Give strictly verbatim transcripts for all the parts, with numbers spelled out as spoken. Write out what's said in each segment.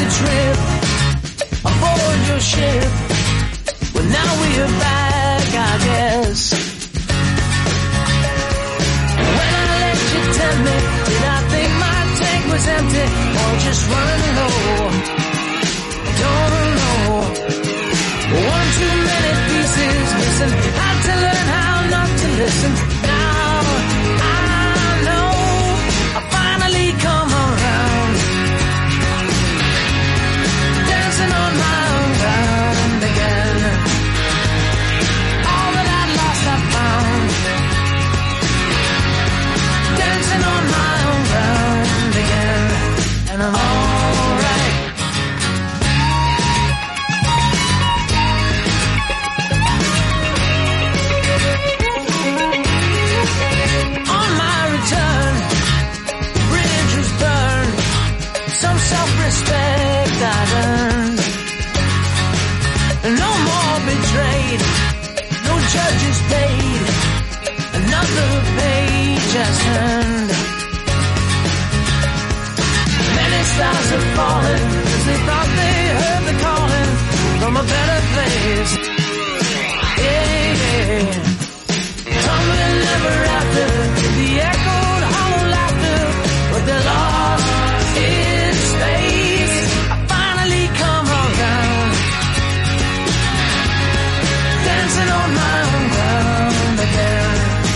trip aboard your ship. Well, now we're back, I guess. When I let you tell me, did I think my tank was empty or just running low? Don't know. One too many pieces missing. Had to learn how not to listen. Now I know I finally come around, dancing on my own ground again. All that I'd lost I found, dancing on my own ground again. And I'm alright. On my return, the bridge was burned. Some self-respect I'd earned. No more betrayed, no judges paid. Another page has turned. Many stars have fallen as they thought they heard the calling from a better place. Yeah, yeah. Tumbling ever after the echoed hollow laughter, but they're lost in space. I finally come around, dancing on my own ground again.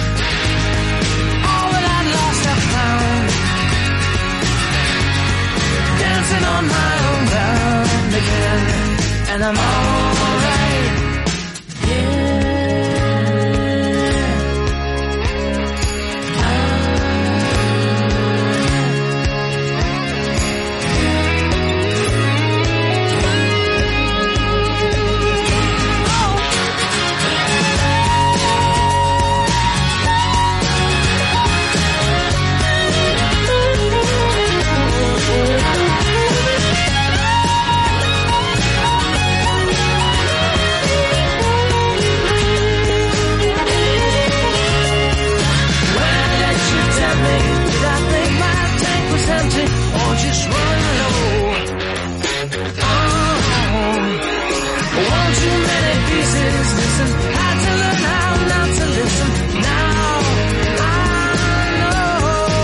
All that I'd lost I found, dancing on my own ground again. And I'm alright, yeah. Just run low. Oh, one too many pieces missing. Had to learn how not to listen. Now I know.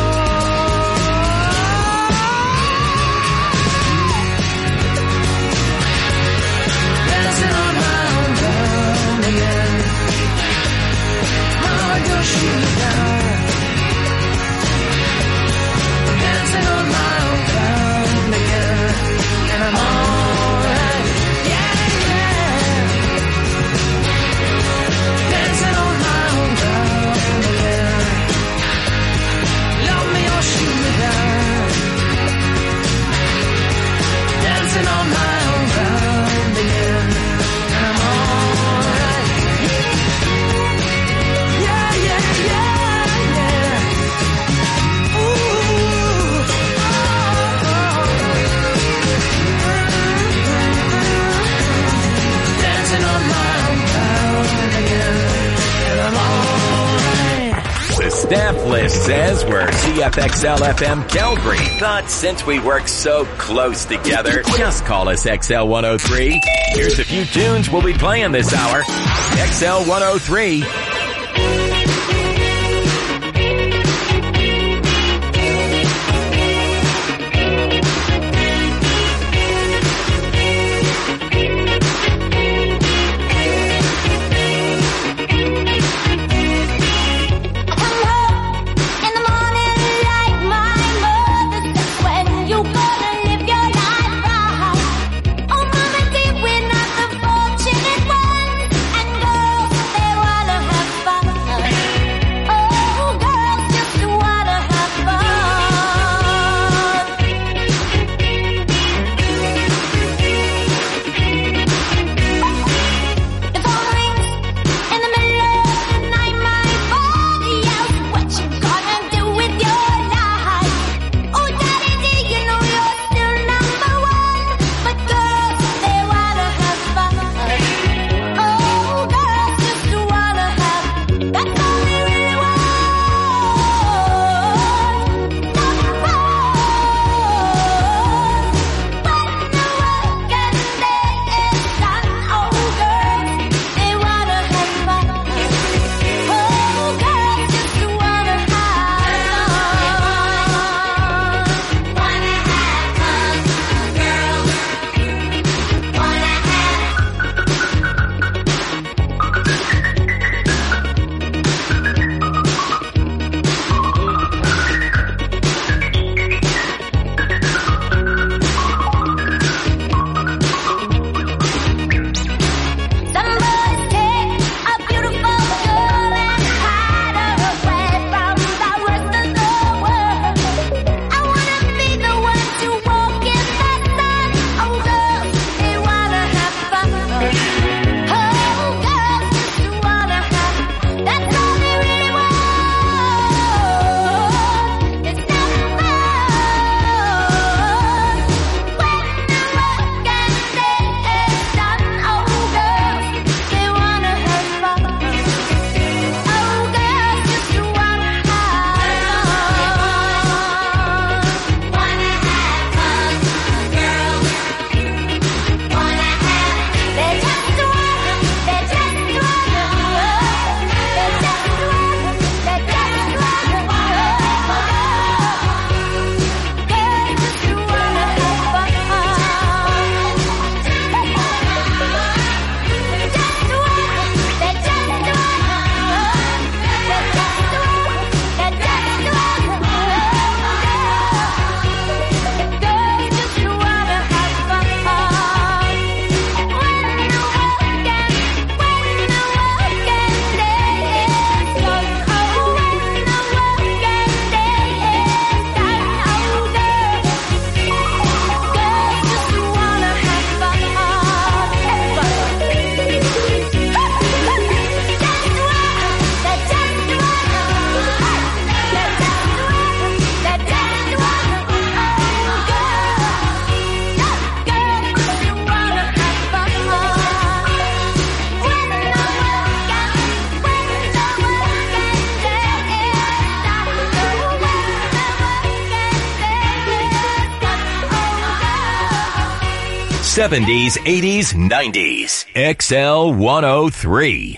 Dancing on my own ground again. Mama, don't shoot me down. Dancing on my own ground again, and I'm alright, yeah, yeah. Dancing on my own ground again. Love me or shoot me down. Dancing on my own ground again, and I'm alright. Yeah, yeah, yeah, yeah. The staff list says we're C F X L F M Calgary, but since we work so close together, just call us X L one oh three. Here's a few tunes we'll be playing this hour. X L one oh three. Have seventies, eighties, nineties. X L one oh three.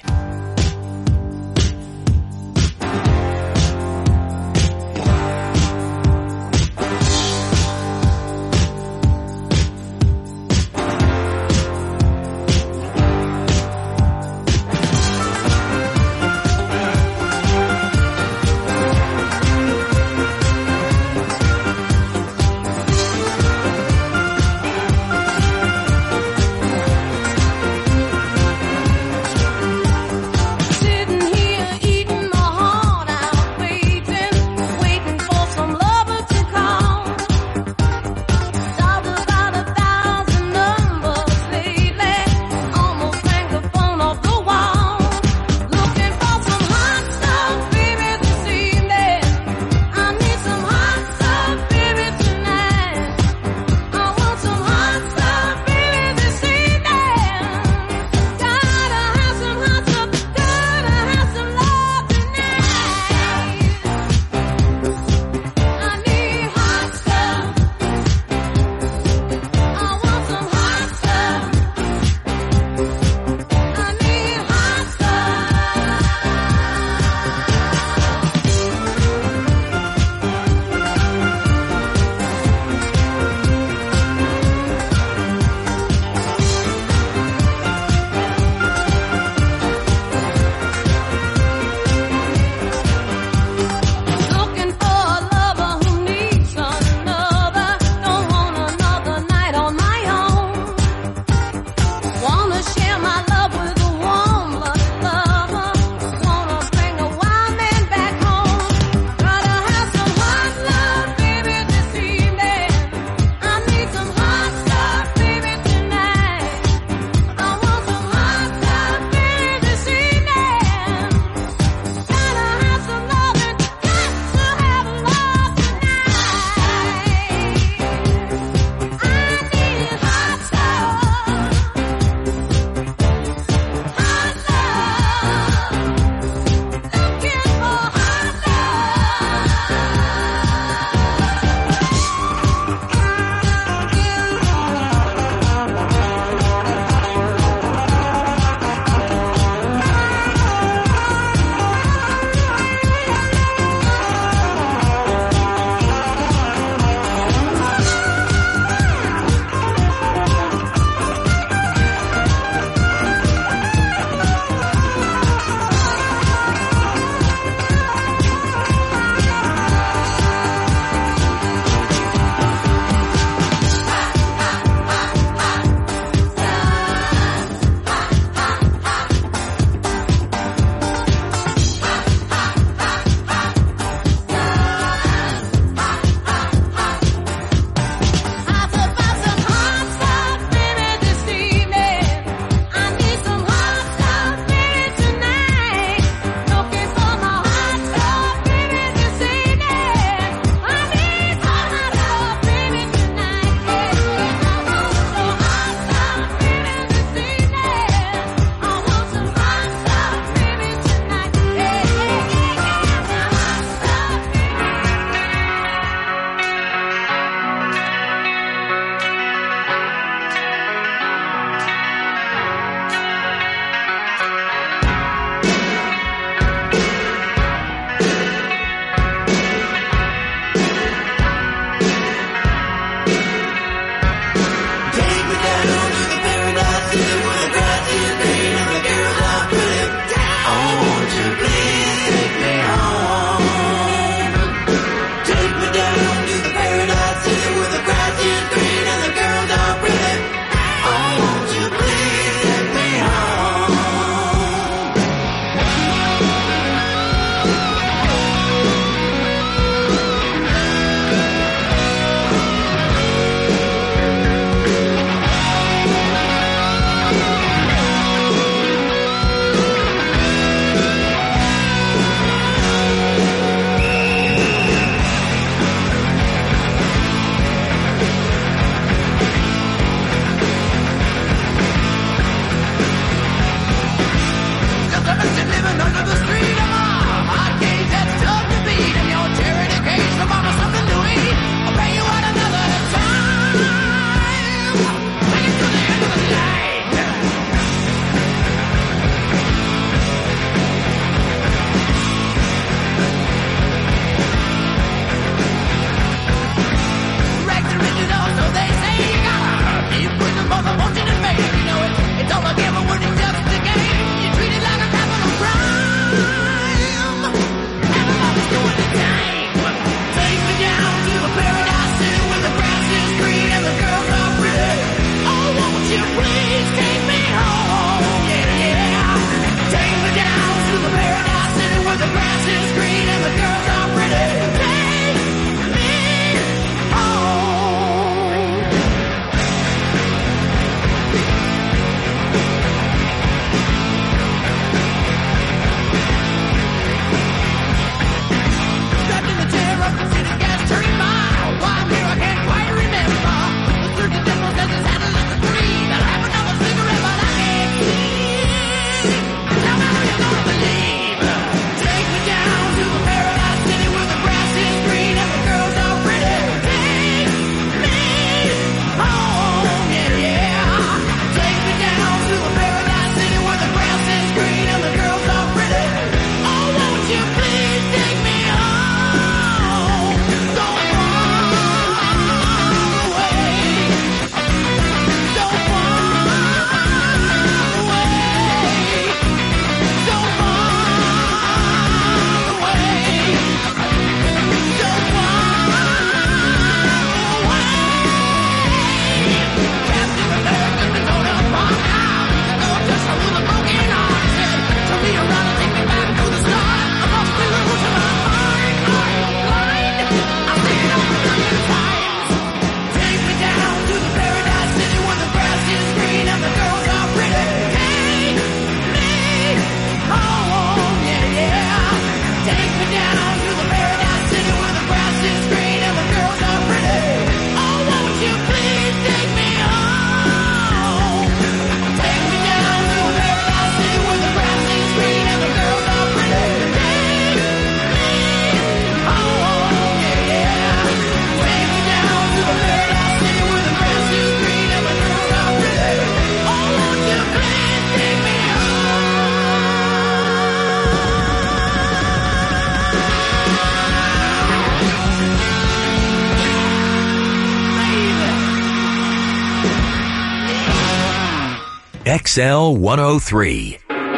X L one oh three.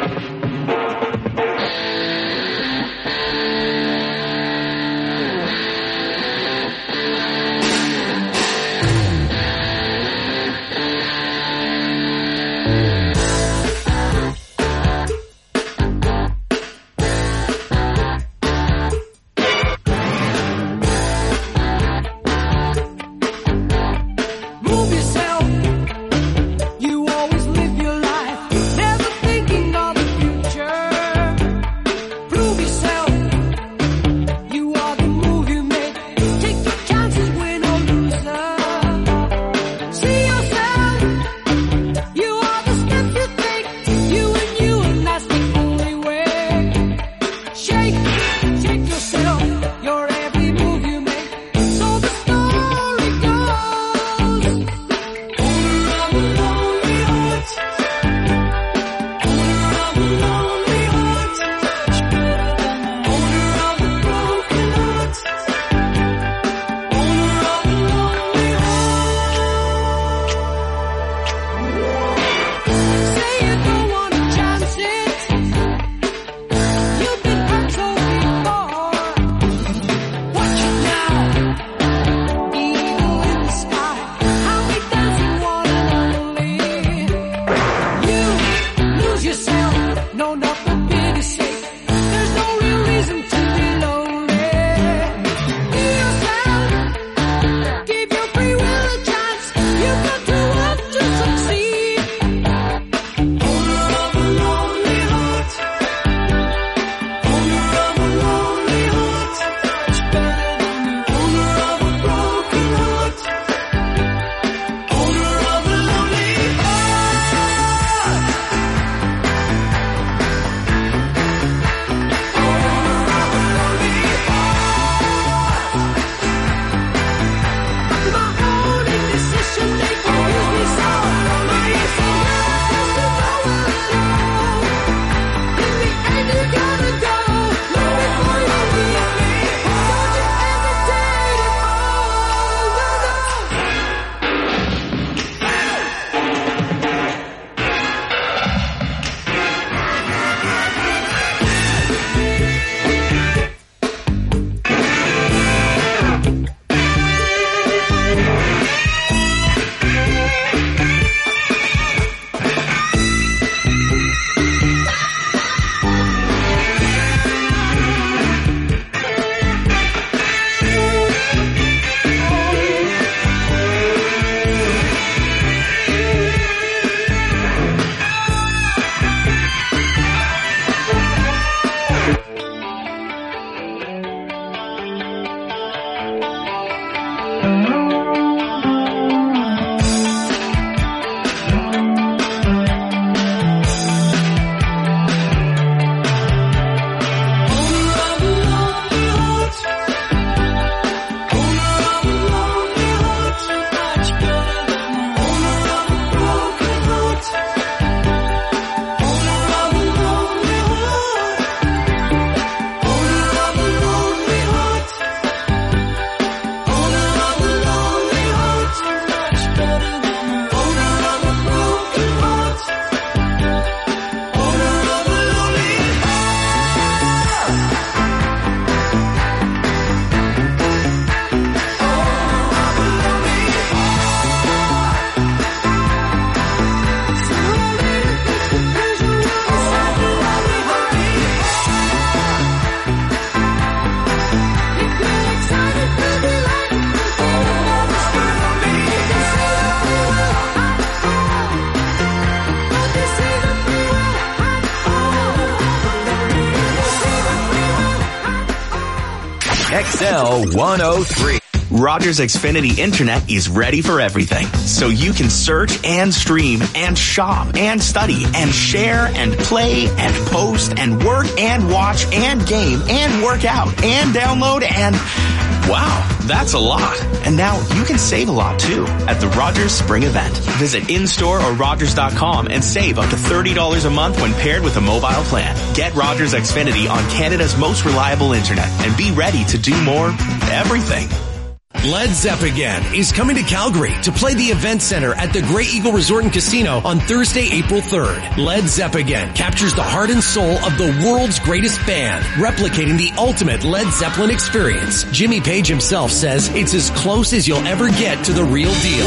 X L one oh three. Rogers Xfinity Internet is ready for everything, so you can search and stream and shop and study and share and play and post and work and watch and game and work out and download and... wow, that's a lot. And now you can save a lot too at the Rogers Spring Event. Visit in-store or Rogers dot com and save up to thirty dollars a month when paired with a mobile plan. Get Rogers Xfinity on Canada's most reliable internet and be ready to do more everything. Led Zepp Again is coming to Calgary to play the Event Center at the Grey Eagle Resort and Casino on Thursday, April third. Led Zepp Again captures the heart and soul of the world's greatest band, replicating the ultimate Led Zeppelin experience. Jimmy Page himself says it's as close as you'll ever get to the real deal.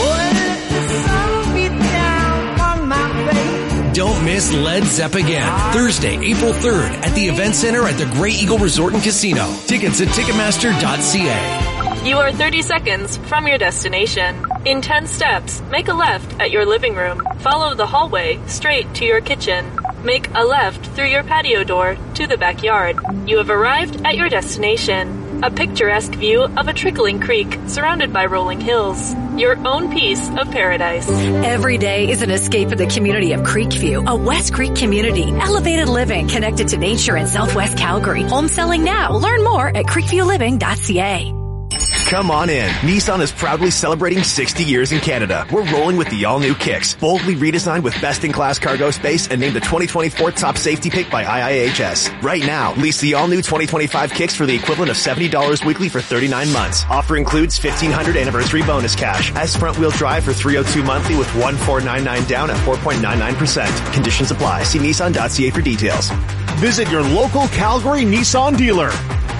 Don't miss Led Zepp Again, Thursday, April third at the Event Center at the Grey Eagle Resort and Casino. Tickets at Ticketmaster dot c a. You are thirty seconds from your destination. In ten steps, make a left at your living room. Follow the hallway straight to your kitchen. Make a left through your patio door to the backyard. You have arrived at your destination. A picturesque view of a trickling creek surrounded by rolling hills. Your own piece of paradise. Every day is an escape in the community of Creekview, a West Creek community. Elevated living connected to nature in Southwest Calgary. Home selling now. Learn more at creekview living dot c a. Come on in. Nissan is proudly celebrating sixty years in Canada. We're rolling with the all-new Kicks, boldly redesigned with best-in-class cargo space and named the twenty twenty-four top safety pick by I I H S. Right now, lease the all-new twenty twenty-five Kicks for the equivalent of seventy dollars weekly for thirty-nine months. Offer includes fifteen hundred dollars anniversary bonus cash. S front-wheel drive for three hundred two monthly with one thousand four hundred ninety-nine down at four point nine nine percent. Conditions apply. See Nissan dot c a for details. Visit your local Calgary Nissan dealer.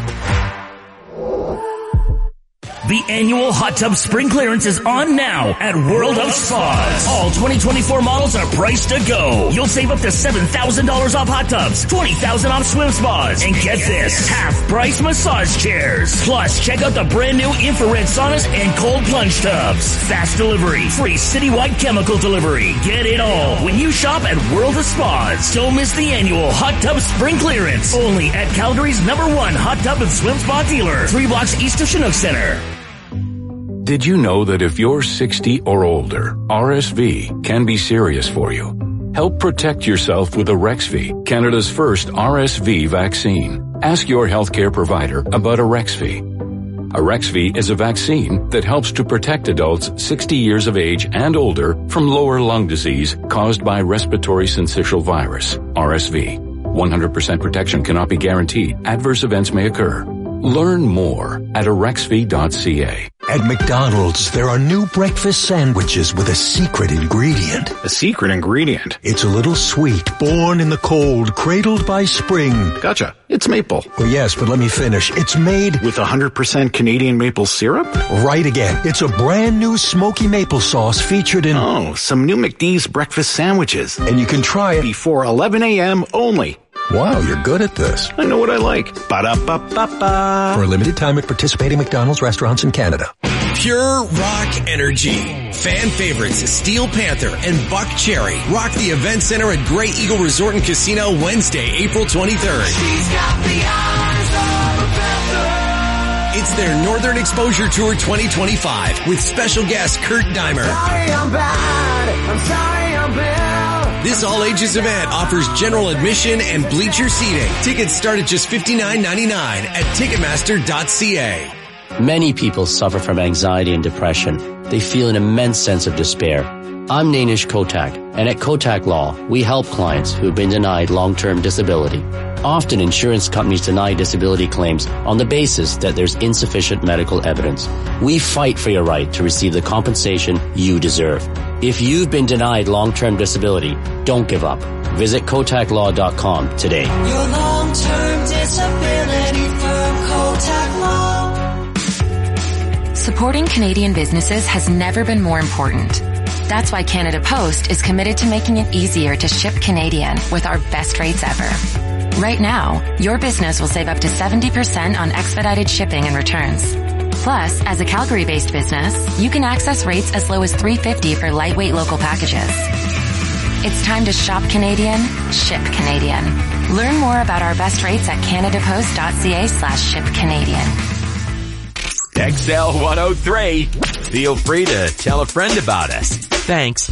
The annual hot tub spring clearance is on now at World of Spas. All twenty twenty-four models are priced to go. You'll save up to seven thousand dollars off hot tubs, twenty thousand dollars off swim spas, and get this, half price massage chairs. Plus, check out the brand new infrared saunas and cold plunge tubs. Fast delivery, free citywide chemical delivery. Get it all when you shop at World of Spas. Don't miss the annual hot tub spring clearance. Only at Calgary's number one hot tub and swim spa dealer, three blocks east of Chinook Center. Did you know that if you're sixty or older, R S V can be serious for you? Help protect yourself with Arexvy, Canada's first R S V vaccine. Ask your healthcare provider about Arexvy. Arexvy is a vaccine that helps to protect adults sixty years of age and older from lower lung disease caused by respiratory syncytial virus, R S V. one hundred percent protection cannot be guaranteed. Adverse events may occur. Learn more at arexvy dot c a. At McDonald's, there are new breakfast sandwiches with a secret ingredient. A secret ingredient? It's a little sweet, born in the cold, cradled by spring. Gotcha. It's maple. Well, yes, but let me finish. It's made with one hundred percent Canadian maple syrup? Right again. It's a brand new smoky maple sauce featured in... Oh, some new McD's breakfast sandwiches. And you can try it before eleven a.m. only. Wow, you're good at this. I know what I like. Ba-da-ba-ba-ba. For a limited time at participating McDonald's restaurants in Canada. Pure Rock Energy. Fan favorites Steel Panther and Buck Cherry rock the Event Center at Grey Eagle Resort and Casino Wednesday, April twenty-third. She's got the eyes of a panther. It's their Northern Exposure Tour twenty twenty-five with special guest Kurt Dimer. Sorry I'm bad. I'm sorry I'm bad. This all-ages event offers general admission and bleacher seating. Tickets start at just fifty-nine ninety-nine at Ticketmaster dot c a. Many people suffer from anxiety and depression. They feel an immense sense of despair. I'm Nainish Kotak, and at Kotak Law, we help clients who have been denied long-term disability. Often insurance companies deny disability claims on the basis that there's insufficient medical evidence. We fight for your right to receive the compensation you deserve. If you've been denied long-term disability, don't give up. Visit kotak law dot com today. Your long-term disability from Kotak Law. Supporting Canadian businesses has never been more important. That's why Canada Post is committed to making it easier to ship Canadian with our best rates ever. Right now, your business will save up to seventy percent on expedited shipping and returns. Plus, as a Calgary-based business, you can access rates as low as three dollars and fifty cents for lightweight local packages. It's time to shop Canadian, ship Canadian. Learn more about our best rates at canadapost dot c a slash ship Canadian. X L one oh three. Feel free to tell a friend about us. Thanks.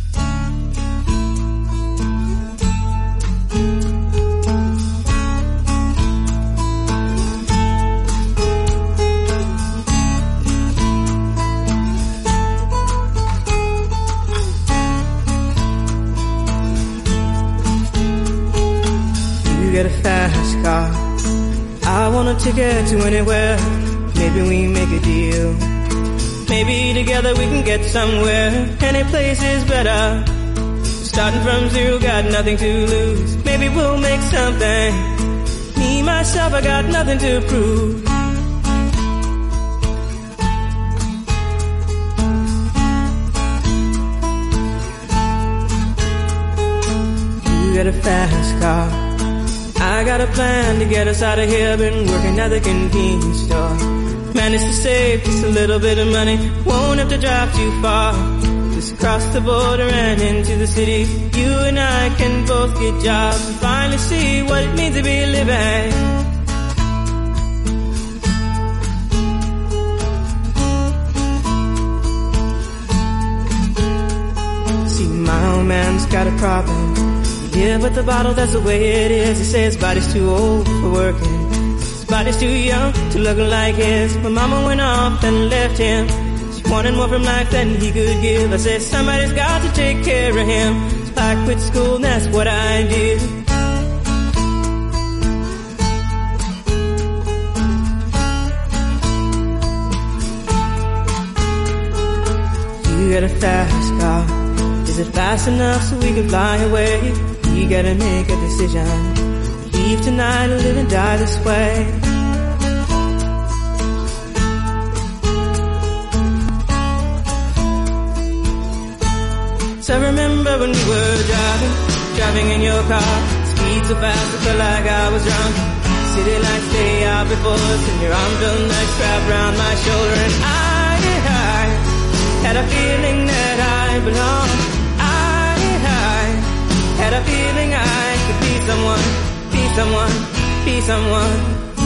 You get a fast car. I want a ticket to anywhere. Maybe we make a deal. Maybe together we can get somewhere. Any place is better. Starting from zero, got nothing to lose. Maybe we'll make something. Me, myself, I got nothing to prove. You got a fast car. I got a plan to get us out of here. Been working at the convenience store. Managed to save just a little bit of money. Won't have to drive too far. Just cross the border and into the city. You and I can both get jobs and finally see what it means to be living. See, my old man's got a problem. Yeah, but the bottle, that's the way it is. He says his body's too old for working. His body's too young to look like his. My mama went off and left him. She wanted more from life than he could give. I said, somebody's got to take care of him. So I quit school and that's what I did. You got a fast car. Is it fast enough so we can fly away? We gotta make a decision. Leave tonight or live and die this way. So I remember when we were driving, driving in your car. Speed so fast I felt like I was drunk. City lights stay out before us, and your arm felt nice wrapped around my shoulder. And I, I had a feeling that I belonged. Had a feeling I could be someone, be someone, be someone.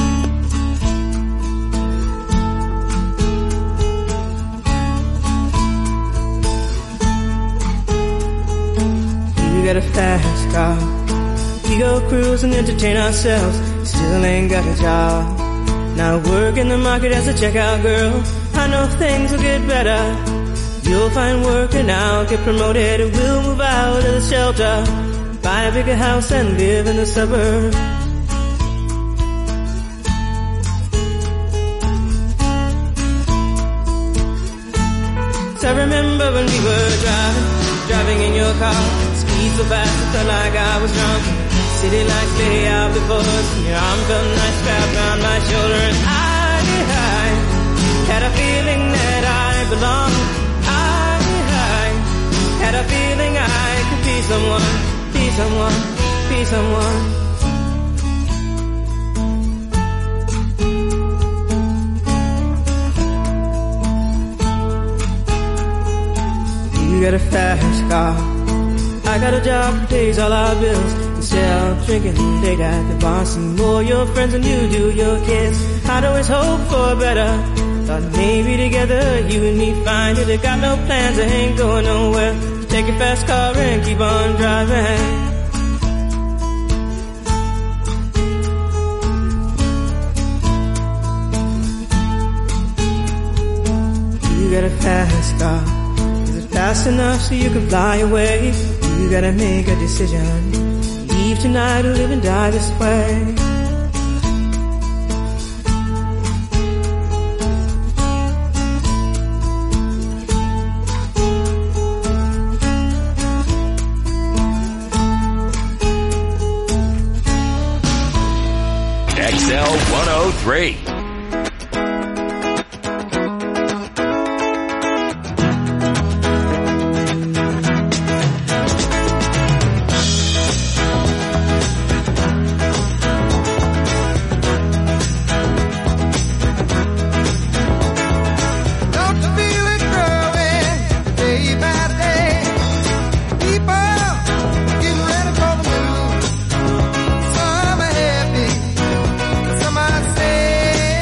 You got a fast car. We go cruise and entertain ourselves. Still ain't got a job. Now work in the market as a checkout girl. I know things will get better. You'll find work and I'll get promoted. And we'll move out of the shelter, buy a bigger house and live in the suburbs. So I remember when we were driving, driving in your car. Speed so fast I felt like I was drunk. City lights lay out before us, and your arm felt nice wrapped around my shoulder. And I, I had a feeling that I belonged. Had a feeling I could be someone, be someone, be someone. You got a fast car. I got a job that pays all our bills. Instead of drinking late at the bar, see more your friends than you do your kids. I'd always hope for better. Thought maybe together you and me find it. I got no plans, I ain't going nowhere. Take your fast car and keep on driving. You got a fast car. Is it fast enough so you can fly away? You gotta make a decision. Leave tonight or live and die this way. X L one oh three. Some are happy, some might say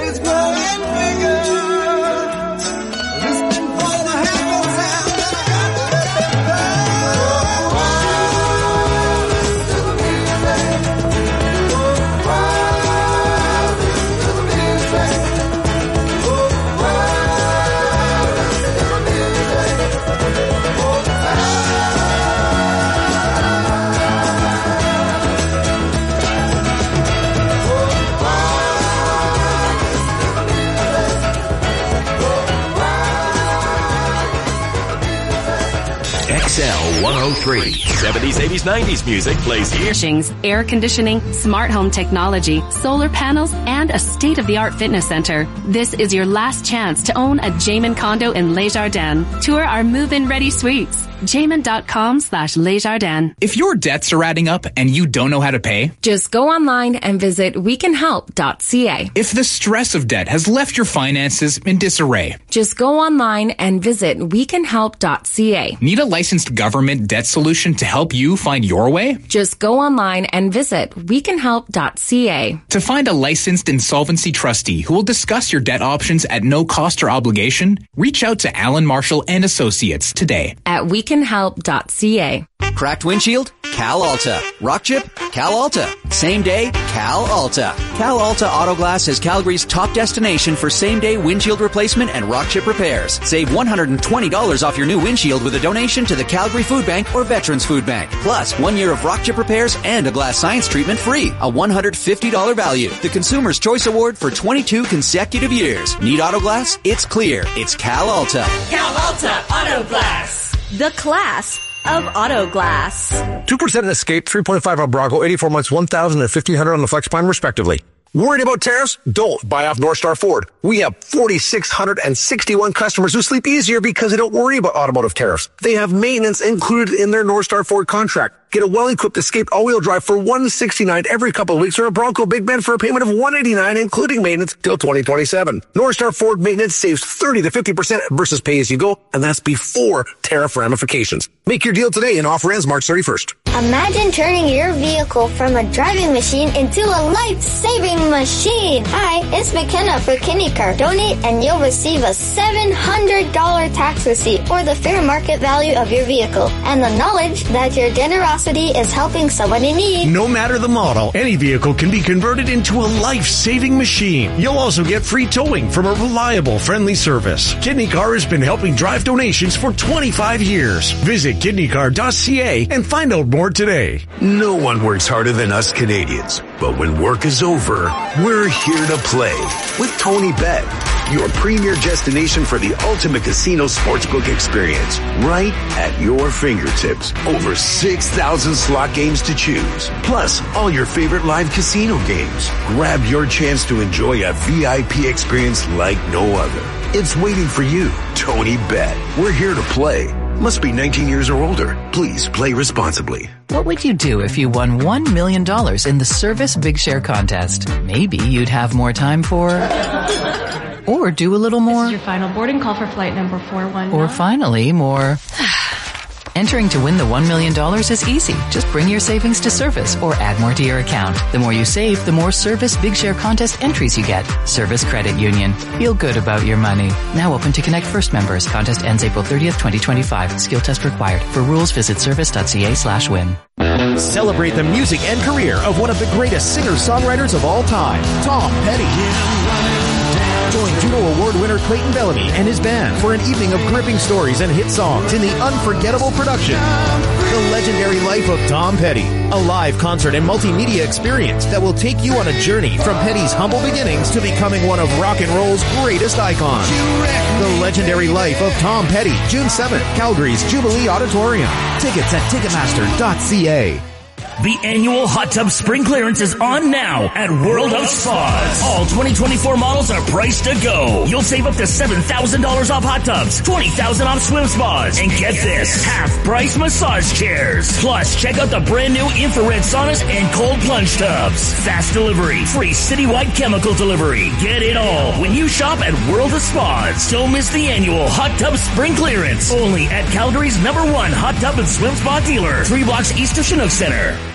is growing bigger. Listening for the happy sound. X L one oh three. seventies, eighties, nineties music plays here. Furnishings, air conditioning, smart home technology, solar panels, and a state-of-the-art fitness center. This is your last chance to own a Jamin condo in Les Jardins. Tour our move-in ready suites. Jamin.com slash Les Jardins. If your debts are adding up and you don't know how to pay, just go online and visit we can help dot c a. If the stress of debt has left your finances in disarray, just go online and visit we can help dot c a. Need a licensed government debt solution to help you find your way? Just go online and visit we can help dot c a. To find a licensed insolvency trustee who will discuss your debt options at no cost or obligation, reach out to Alan Marshall and Associates today at we can help dot c a. Cracked windshield? Cal Alta. Rock chip? Cal Alta. Same day? Cal Alta. Cal Alta Auto Glass is Calgary's top destination for same-day windshield replacement and rock chip repairs. Save one hundred twenty dollars off your new windshield with a donation to the Calgary Food Bank or Veterans Food Bank. Plus, one year of rock chip repairs and a glass science treatment free. A one hundred fifty dollars value. The Consumer's Choice Award for twenty-two consecutive years. Need auto glass? It's clear. It's Cal Alta. Cal Alta Auto Glass. The class of auto glass. two percent in Escape, three point five on Bronco, eighty-four months, one thousand and fifteen hundred on the FlexPine, respectively. Worried about tariffs? Don't buy off North Star Ford. We have four thousand six hundred sixty-one customers who sleep easier because they don't worry about automotive tariffs. They have maintenance included in their North Star Ford contract. Get a well-equipped Escape all-wheel drive for one hundred sixty-nine dollars every couple of weeks, or a Bronco Big Bend for a payment of one hundred eighty-nine dollars, including maintenance, till twenty twenty-seven. North Star Ford maintenance saves thirty to fifty percent versus pay-as-you-go, and that's before tariff ramifications. Make your deal today, and offer ends March thirty-first. Imagine turning your vehicle from a driving machine into a life-saving machine. Hi, it's McKenna for KidneyCar. Donate and you'll receive a seven hundred dollars tax receipt, or the fair market value of your vehicle, and the knowledge that your generosity is helping someone in need. No matter the model, any vehicle can be converted into a life-saving machine. You'll also get free towing from a reliable, friendly service. KidneyCar has been helping drive donations for twenty-five years. Visit kidney car dot c a and find out more today. No one works harder than us Canadians, but when work is over, we're here to play with Tony Bet, your premier destination for the ultimate casino sportsbook experience, right at your fingertips. Over six thousand slot games to choose, plus all your favorite live casino games. Grab your chance to enjoy a V I P experience like no other. It's waiting for you. Tony Bet. We're here to play. Must be nineteen years or older. Please play responsibly. What would you do if you won one million dollars in the Service Big Share contest? Maybe you'd have more time for... or do a little more. This is your final boarding call for flight number four one nine. Or finally, more... Entering to win the one million dollars is easy. Just bring your savings to Service or add more to your account. The more you save, the more Service Big Share contest entries you get. Service Credit Union. Feel good about your money. Now open to Connect First members. Contest ends April thirtieth, twenty twenty-five. Skill test required. For rules, visit service dot c a slash win. Celebrate the music and career of one of the greatest singer-songwriters of all time, Tom Petty. Join Juno Award winner Clayton Bellamy and his band for an evening of gripping stories and hit songs in the unforgettable production, The Legendary Life of Tom Petty, a live concert and multimedia experience that will take you on a journey from Petty's humble beginnings to becoming one of rock and roll's greatest icons. The Legendary Life of Tom Petty, June seventh, Calgary's Jubilee Auditorium. Tickets at ticketmaster dot c a. The annual hot tub spring clearance is on now at World of Spas. All twenty twenty-four models are priced to go. You'll save up to seven thousand dollars off hot tubs, twenty thousand dollars off swim spas, and get this, half-price massage chairs. Plus, check out the brand new infrared saunas and cold plunge tubs. Fast delivery, free citywide chemical delivery. Get it all when you shop at World of Spas. Don't miss the annual hot tub spring clearance. Only at Calgary's number one hot tub and swim spa dealer, three blocks east of Chinook Center.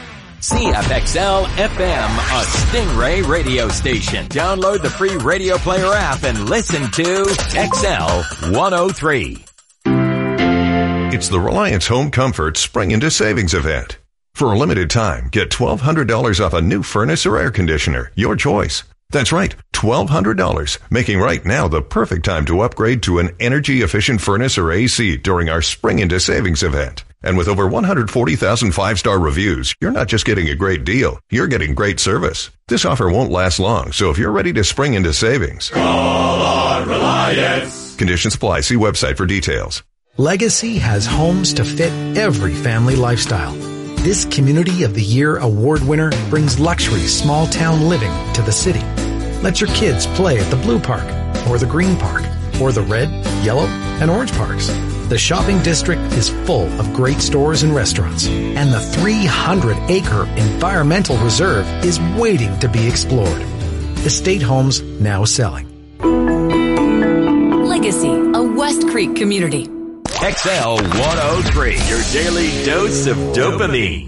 C F X L F M, a Stingray radio station. Download the free Radio Player app and listen to X L one oh three. It's the Reliance Home Comfort Spring into Savings event. For a limited time, get twelve hundred dollars off a new furnace or air conditioner, your choice. That's right, twelve hundred dollars, making right now the perfect time to upgrade to an energy-efficient furnace or A C during our Spring into Savings event. And with over one hundred forty thousand five-star reviews, you're not just getting a great deal, you're getting great service. This offer won't last long, so if you're ready to spring into savings, call on Reliance. Conditions apply. See website for details. Legacy has homes to fit every family lifestyle. This Community of the Year award winner brings luxury small town living to the city. Let your kids play at the Blue Park, or the Green Park, or the Red, Yellow, and Orange Parks. The shopping district is full of great stores and restaurants, and the three hundred acre environmental reserve is waiting to be explored. Estate homes now selling. Legacy, a West Creek community. X L one oh three, your daily dose of dopamine.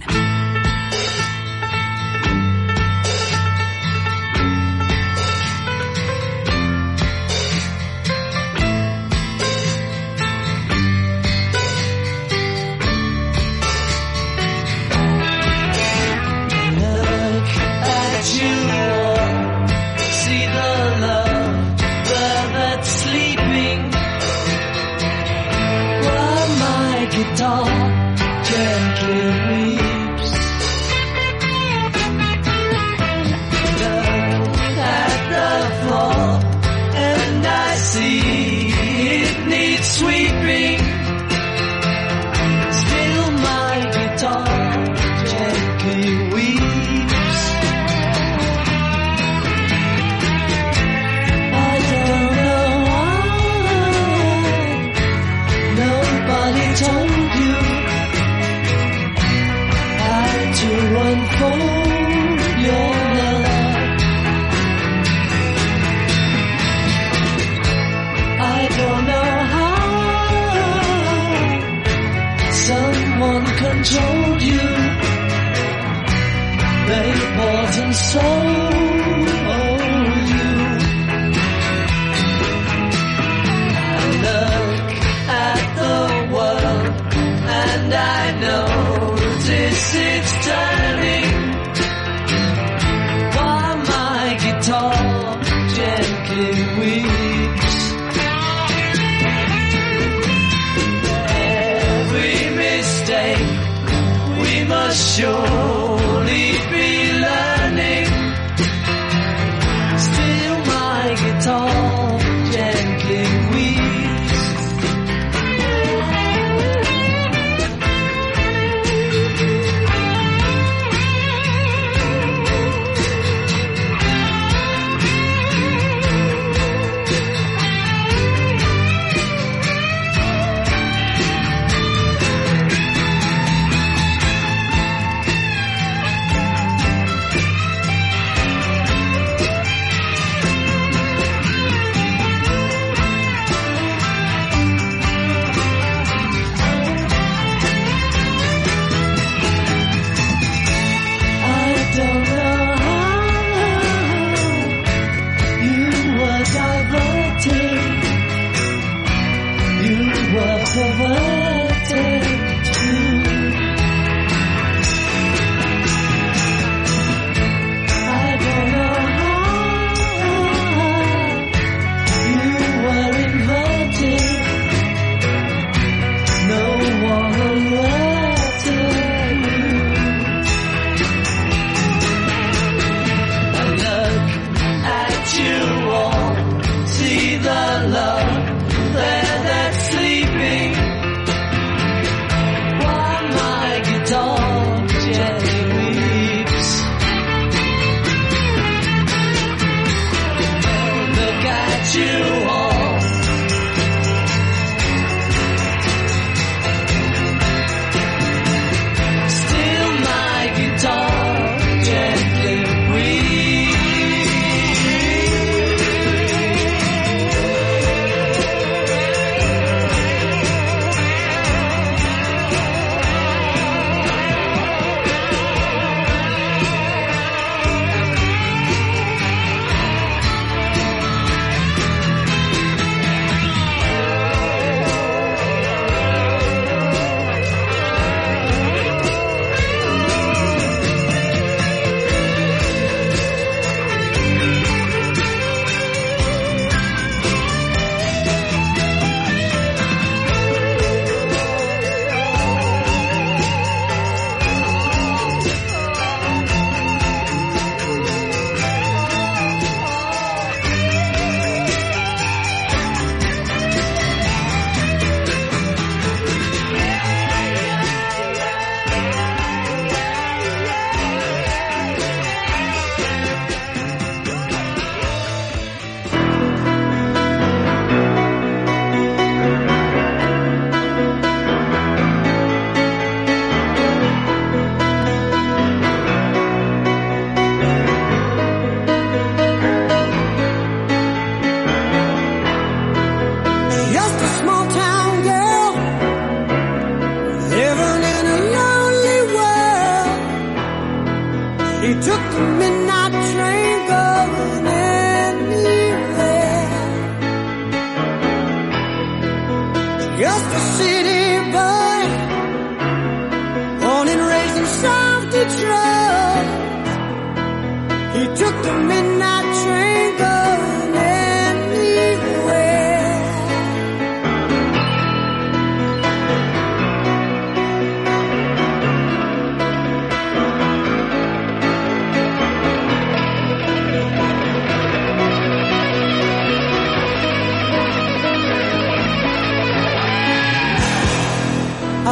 See the love there that's sleeping.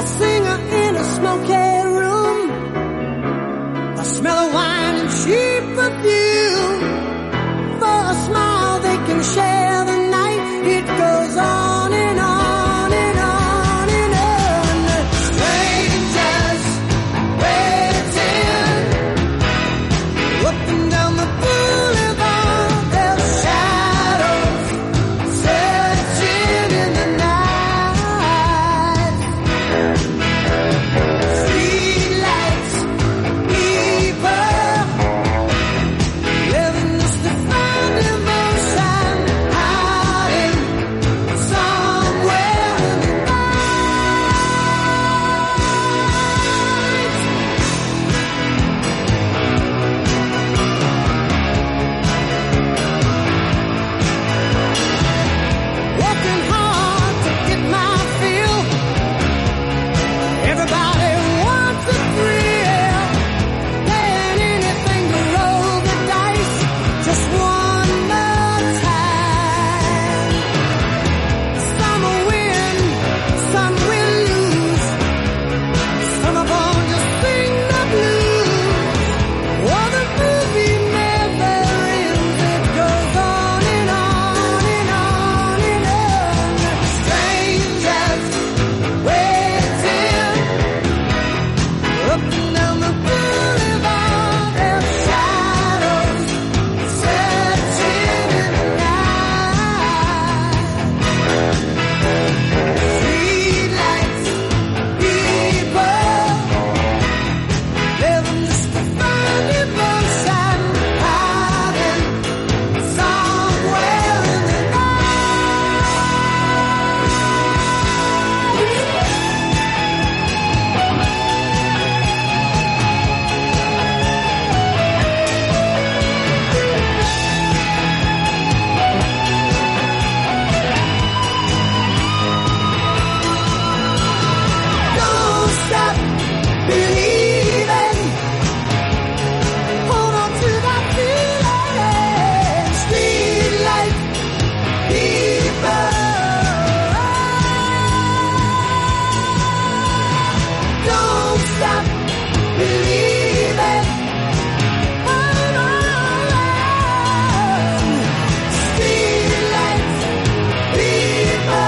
singer in a smoky room, a smell of wine and cheap perfume. For a smile they can share the night. It goes on and on and on and on. Strangers waiting up and down the boulevard. Their shadows searching in the night. Streetlights, people living just to find emotion, hiding somewhere in the working hard to get my fill. Everybody wants a thrill. Playing anything to roll the dice. Just one more time. Some will win, some will lose. Some of them just sing the blues. Oh, the movie never ends. It goes on and on and on and on. Strangers waiting up and down the boulevard. Their shadows searching in the night. Streetlights, people living just to find emotion, hiding somewhere in the Don't stop believing. Hold on to that feeling. Streetlight people. Don't stop believing. Hold on. Streetlight people.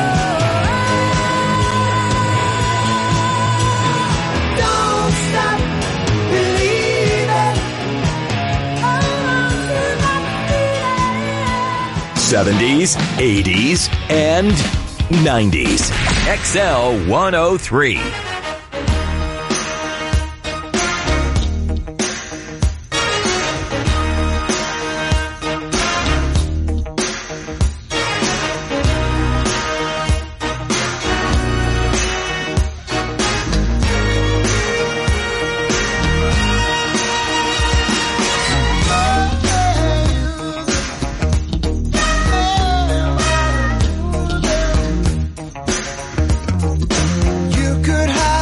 Don't stop believing. Hold on to that feeling. seventies, eighties, and nineties. X L one oh three. You could have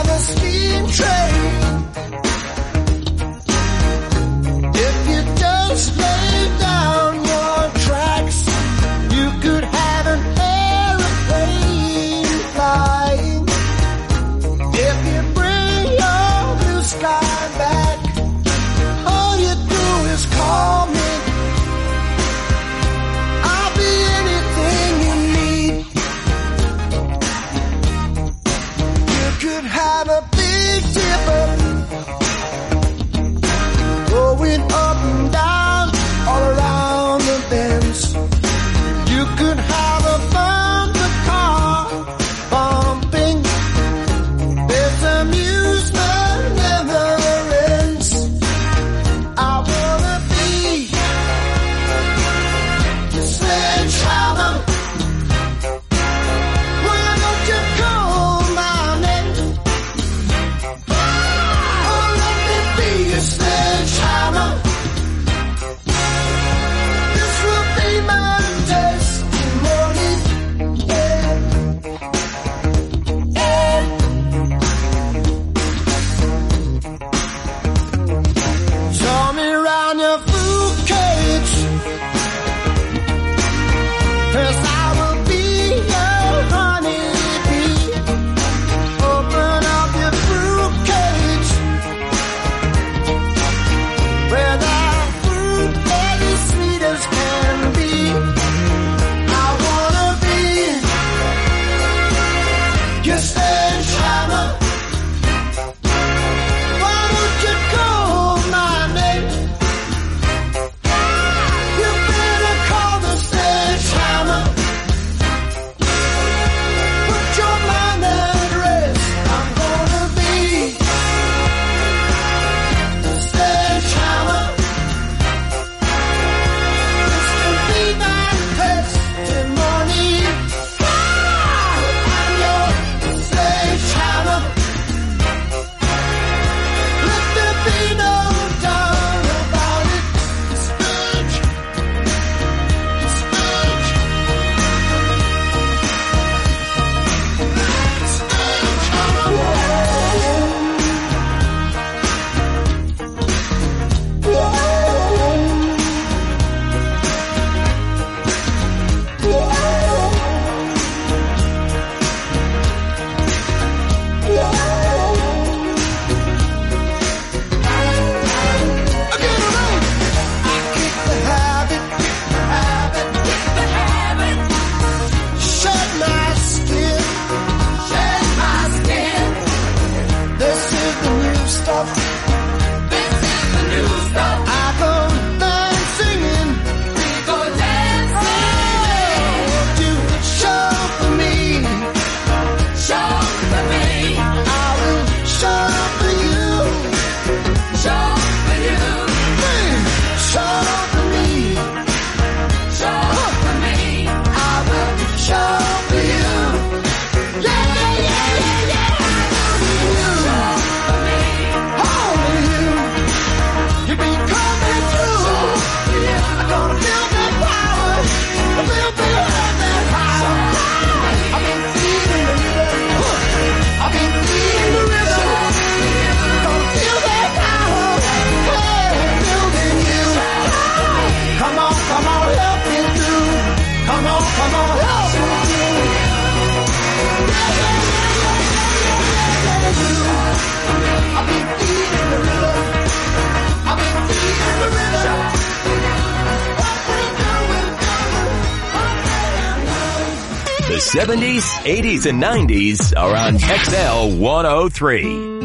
The seventies, eighties, and nineties are on X L one oh three.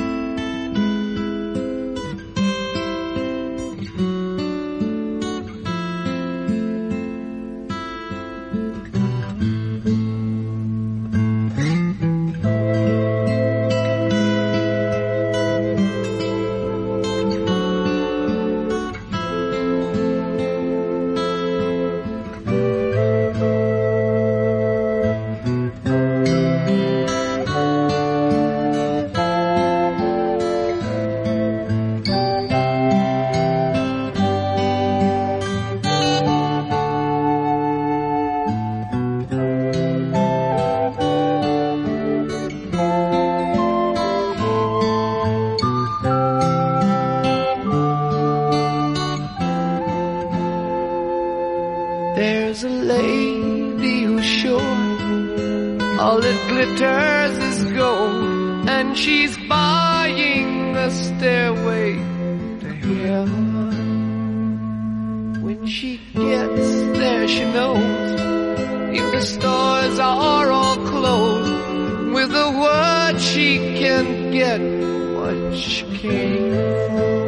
There's a lady who's sure all that glitters is gold, and she's buying a stairway to heaven. When she gets there, she knows if the stores are all closed, with a word she can get what she came for.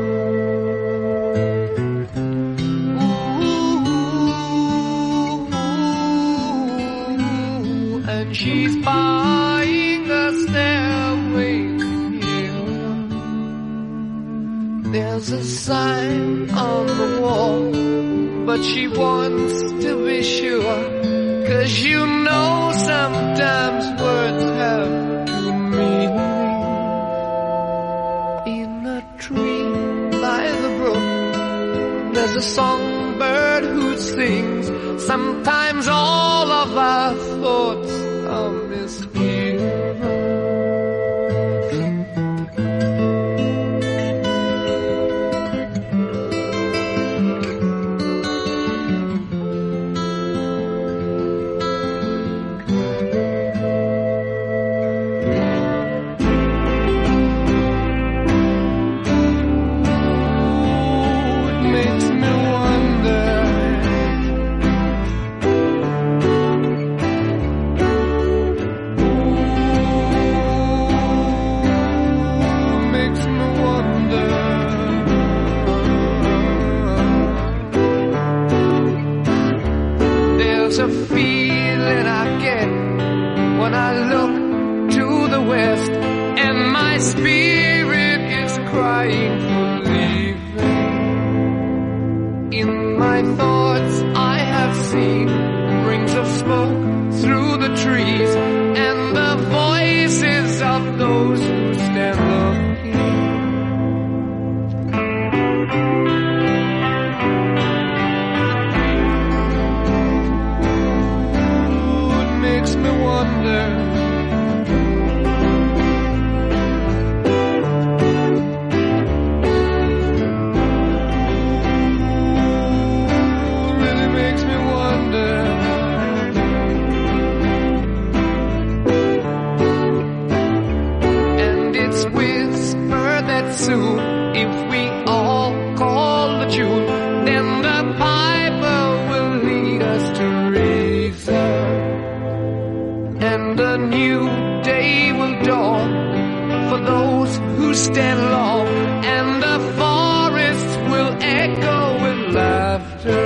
She's buying a stairway here. There's a sign on the wall, but she wants to be sure, 'cause you know sometimes words have two meanings. In a tree by the brook, there's a songbird who sings. Sometimes all of our thoughts are misgiven. There's a feeling I get when I look to the west, and my spirit is crying for leaving. In my thoughts I have seen rings of smoke through the trees, and the voices of those who stand looking. Makes me wonder. Really makes me wonder. And it's whispered that soon, if we all call the tune, then the piper will lead us to reason. And a new day will dawn for those who stand long, and the forests will echo with laughter.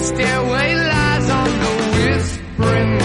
stairway lies on the whispering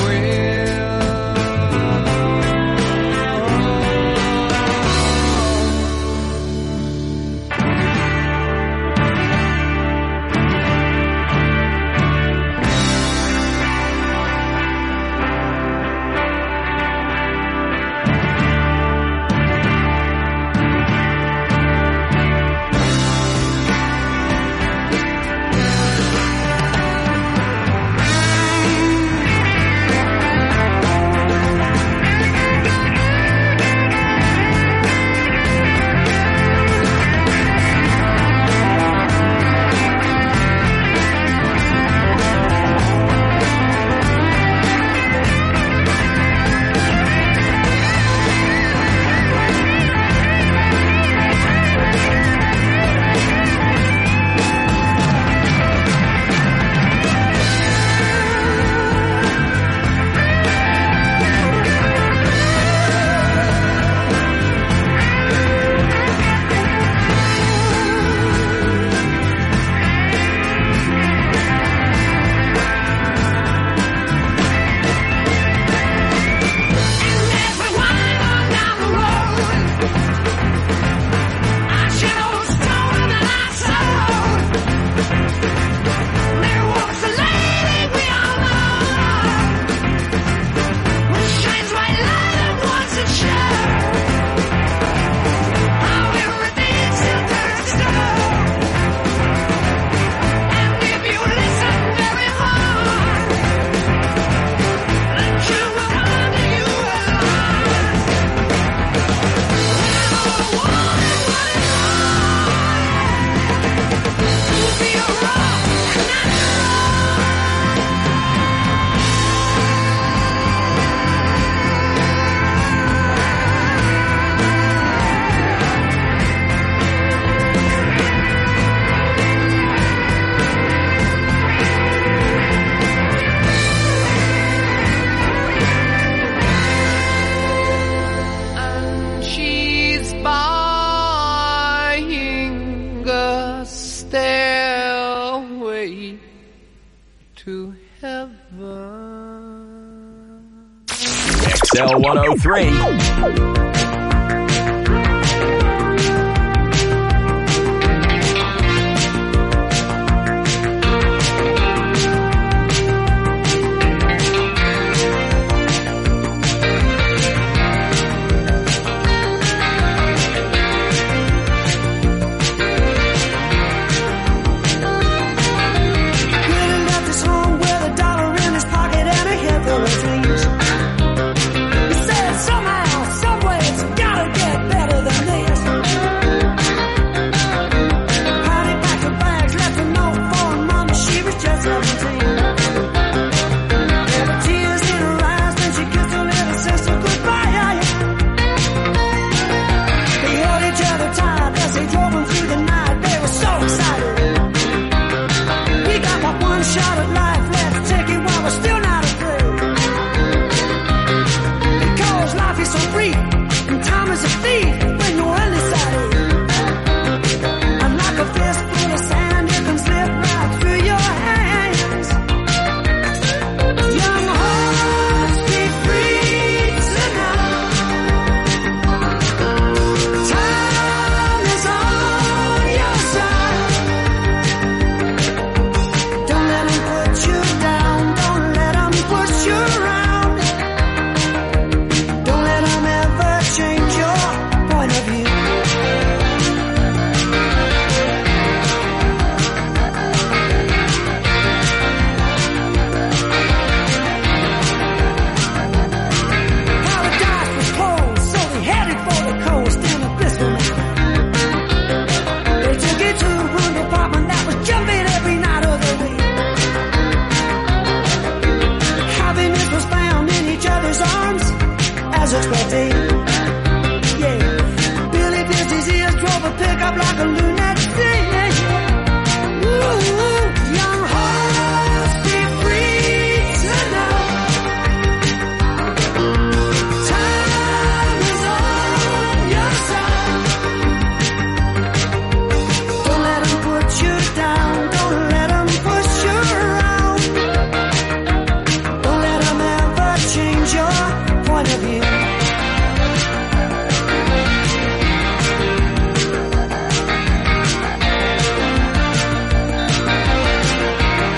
X L one oh three. as expected.